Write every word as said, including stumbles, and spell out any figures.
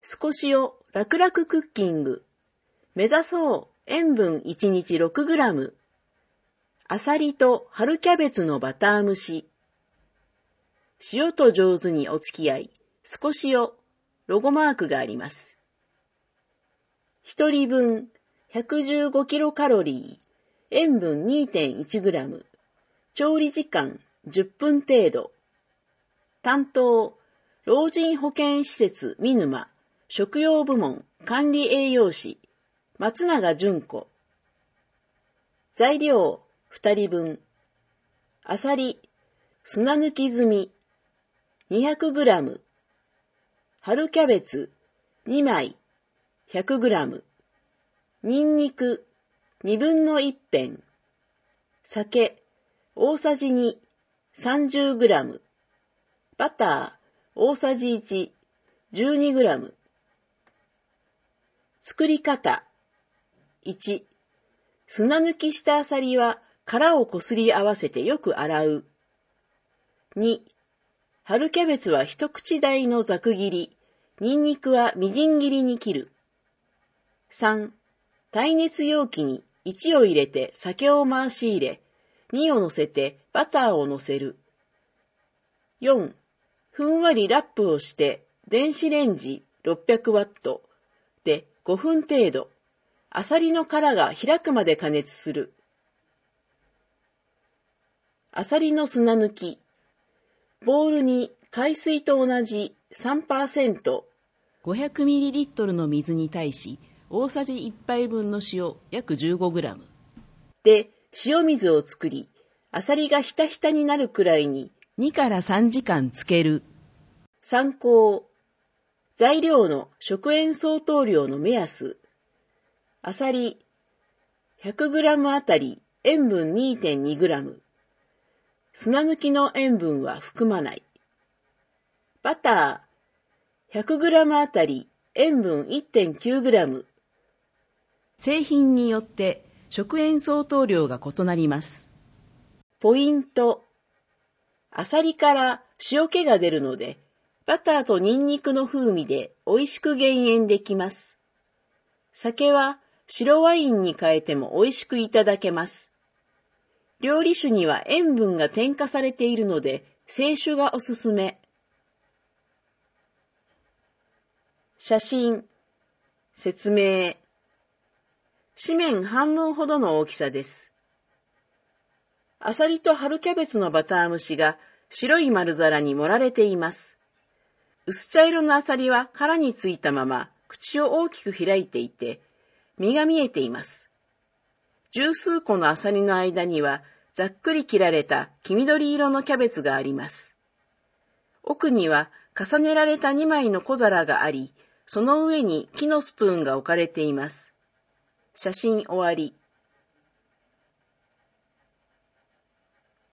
少しを楽々クッキング。目指そう塩分いちにち ろくグラム。あさりと春キャベツのバター蒸し。塩と上手にお付き合い。少しをロゴマークがあります。一人分ひゃくじゅうごキロカロリー。塩分 にてんいちグラム。調理時間じゅっぷん程度。担当、老人保健施設見沼、食用部門管理栄養士、松永純子。材料、ふたりぶん。あさり、砂抜き済み、にひゃくグラム。春キャベツ、にまい、ひゃくグラム。にんにく、にぶんのいちぺん。酒、大さじに、さんじゅうグラム。バター、大さじいち、じゅうにグラム。作り方。いち、砂抜きしたあさりは殻をこすり合わせてよく洗う。に、春キャベツは一口大のざく切り、にんにくはみじん切りに切る。さん、耐熱容器にいちを入れて酒を回し入れ、にを乗せてバターを乗せる。よん、ふんわりラップをして電子レンジろっぴゃくワットでごふん程度、あさりの殻が開くまで加熱する。あさりの砂抜き。ボウルに海水と同じ さんパーセント、ごひゃくミリリットル の水に対し、大さじいっぱいぶんの塩約 じゅうごグラム。で、塩水を作り、あさりがひたひたになるくらいににからさんじかんつける。参考。材料の食塩相当量の目安。あさり ひゃくグラム あたり塩分 にてんにグラム。砂抜きの塩分は含まない。バター ひゃくグラム あたり塩分 いってんきゅうグラム。製品によって食塩相当量が異なります。ポイント。あさりから塩気が出るので、バターとニンニクの風味で美味しく減塩できます。酒は白ワインに変えても美味しくいただけます。料理酒には塩分が添加されているので、清酒がおすすめ。写真。説明。紙面半分ほどの大きさです。あさりと春キャベツのバター蒸しが白い丸皿に盛られています。薄茶色のあさりは殻についたまま口を大きく開いていて、身が見えています。十数個のあさりの間にはざっくり切られた黄緑色のキャベツがあります。奥には重ねられたにまいの小皿があり、その上に木のスプーンが置かれています。写真終わり。